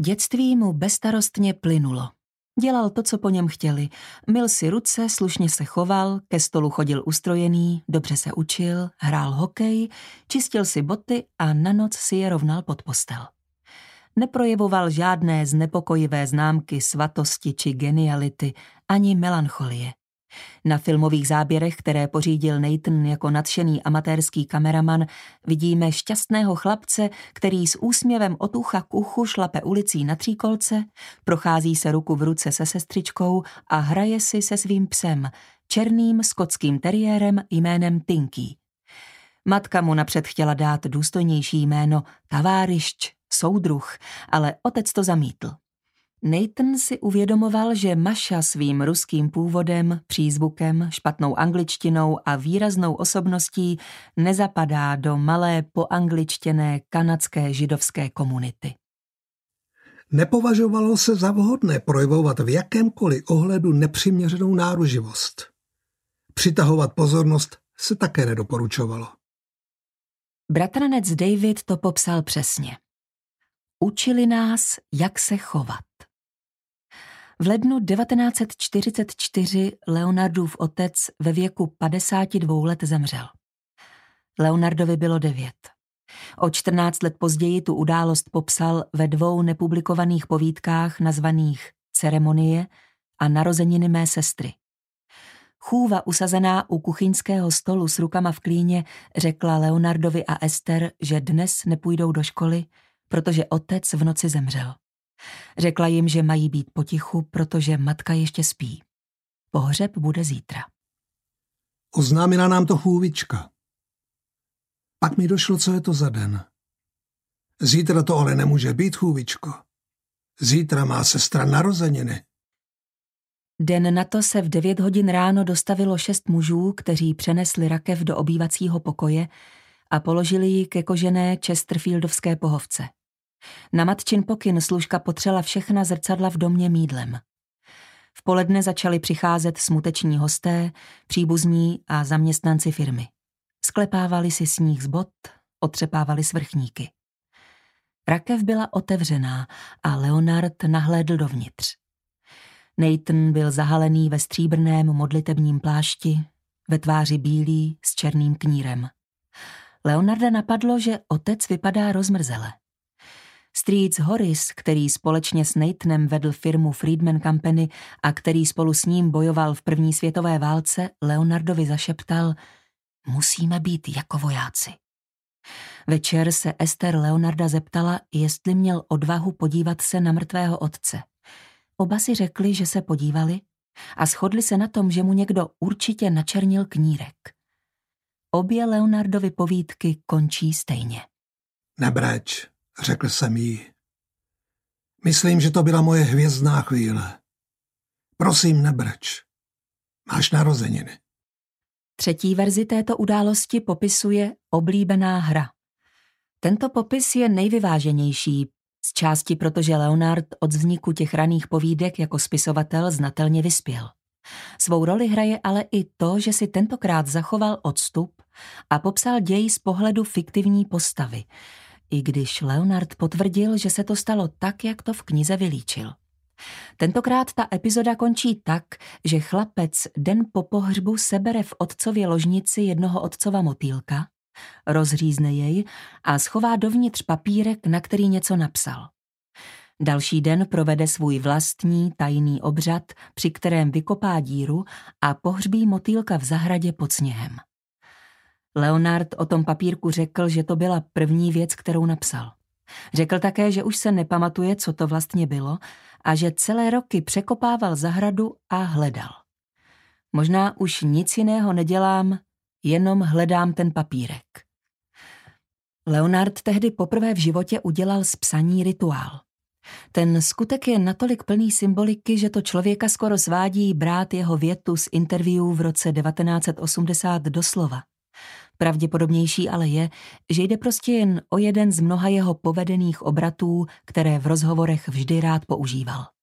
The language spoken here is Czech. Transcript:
Dětství mu bezstarostně plynulo. Dělal to, co po něm chtěli. Myl si ruce, slušně se choval, ke stolu chodil ustrojený, dobře se učil, hrál hokej, čistil si boty a na noc si je rovnal pod postel. Neprojevoval žádné znepokojivé známky svatosti či geniality, ani melancholie. Na filmových záběrech, které pořídil Nathan jako nadšený amatérský kameraman, vidíme šťastného chlapce, který s úsměvem od ucha k uchu šlape ulicí na tříkolce, prochází se ruku v ruce se sestřičkou a hraje si se svým psem, černým skotským teriérem jménem Tinky. Matka mu napřed chtěla dát důstojnější jméno tavárišč, soudruh, ale otec to zamítl. Nathan si uvědomoval, že Maša svým ruským původem, přízvukem, špatnou angličtinou a výraznou osobností nezapadá do malé poangličtěné kanadské židovské komunity. Nepovažovalo se za vhodné projevovat v jakémkoliv ohledu nepřiměřenou náruživost. Přitahovat pozornost se také nedoporučovalo. Bratranec David to popsal přesně. Učili nás, jak se chovat. V lednu 1944 Leonardův otec ve věku 52 let zemřel. Leonardovi bylo 9. O 14 let později tu událost popsal ve 2 nepublikovaných povídkách nazvaných Ceremonie a Narozeniny mé sestry. Chůva usazená u kuchyňského stolu s rukama v klíně řekla Leonardovi a Ester, že dnes nepůjdou do školy, protože otec v noci zemřel. Řekla jim, že mají být potichu, protože matka ještě spí. Pohřeb bude zítra. Oznámila nám to chůvička. Pak mi došlo, co je to za den. Zítra to ale nemůže být, chůvičko. Zítra má sestra narozeniny. Den na to se v 9 hodin ráno dostavilo 6 mužů, kteří přenesli rakev do obývacího pokoje a položili ji ke kožené chesterfieldovské pohovce. Na matčin pokyn služka potřela všechna zrcadla v domě mýdlem. V poledne začali přicházet smuteční hosté, příbuzní a zaměstnanci firmy. Sklepávali si sníh z bot, otřepávali svrchníky. Rakev byla otevřená a Leonard nahlédl dovnitř. Nathan byl zahalený ve stříbrném modlitebním plášti, ve tváři bílý s černým knírem. Leonarda napadlo, že otec vypadá rozmrzele. Strýc Horace, který společně s Nathanem vedl firmu Friedman Company a který spolu s ním bojoval v první světové válce, Leonardovi zašeptal: musíme být jako vojáci. Večer se Ester Leonarda zeptala, jestli měl odvahu podívat se na mrtvého otce. Oba si řekli, že se podívali a shodli se na tom, že mu někdo určitě načernil knírek. Obě Leonardovy povídky končí stejně. Nebreč, řekl jsem jí. Myslím, že to byla moje hvězdná chvíle. Prosím, nebreč. Máš narozeniny. Třetí verzi této události popisuje oblíbená hra. Tento popis je nejvyváženější, z části protože Leonard od vzniku těch raných povídek jako spisovatel znatelně vyspěl. Svou roli hraje ale i to, že si tentokrát zachoval odstup a popsal děj z pohledu fiktivní postavy, i když Leonard potvrdil, že se to stalo tak, jak to v knize vylíčil. Tentokrát ta epizoda končí tak, že chlapec den po pohřbu sebere v otcově ložnici jednoho otcova motýlka, rozřízne jej a schová dovnitř papírek, na který něco napsal. Další den provede svůj vlastní tajný obřad, při kterém vykopá díru a pohřbí motýlka v zahradě pod sněhem. Leonard o tom papírku řekl, že to byla první věc, kterou napsal. Řekl také, že už se nepamatuje, co to vlastně bylo a že celé roky překopával zahradu a hledal. Možná už nic jiného nedělám, jenom hledám ten papírek. Leonard tehdy poprvé v životě udělal z psaní rituál. Ten skutek je natolik plný symboliky, že to člověka skoro svádí brát jeho větu z interview v roce 1980 doslova. Pravděpodobnější ale je, že jde prostě jen o jeden z mnoha jeho povedených obratů, které v rozhovorech vždy rád používal.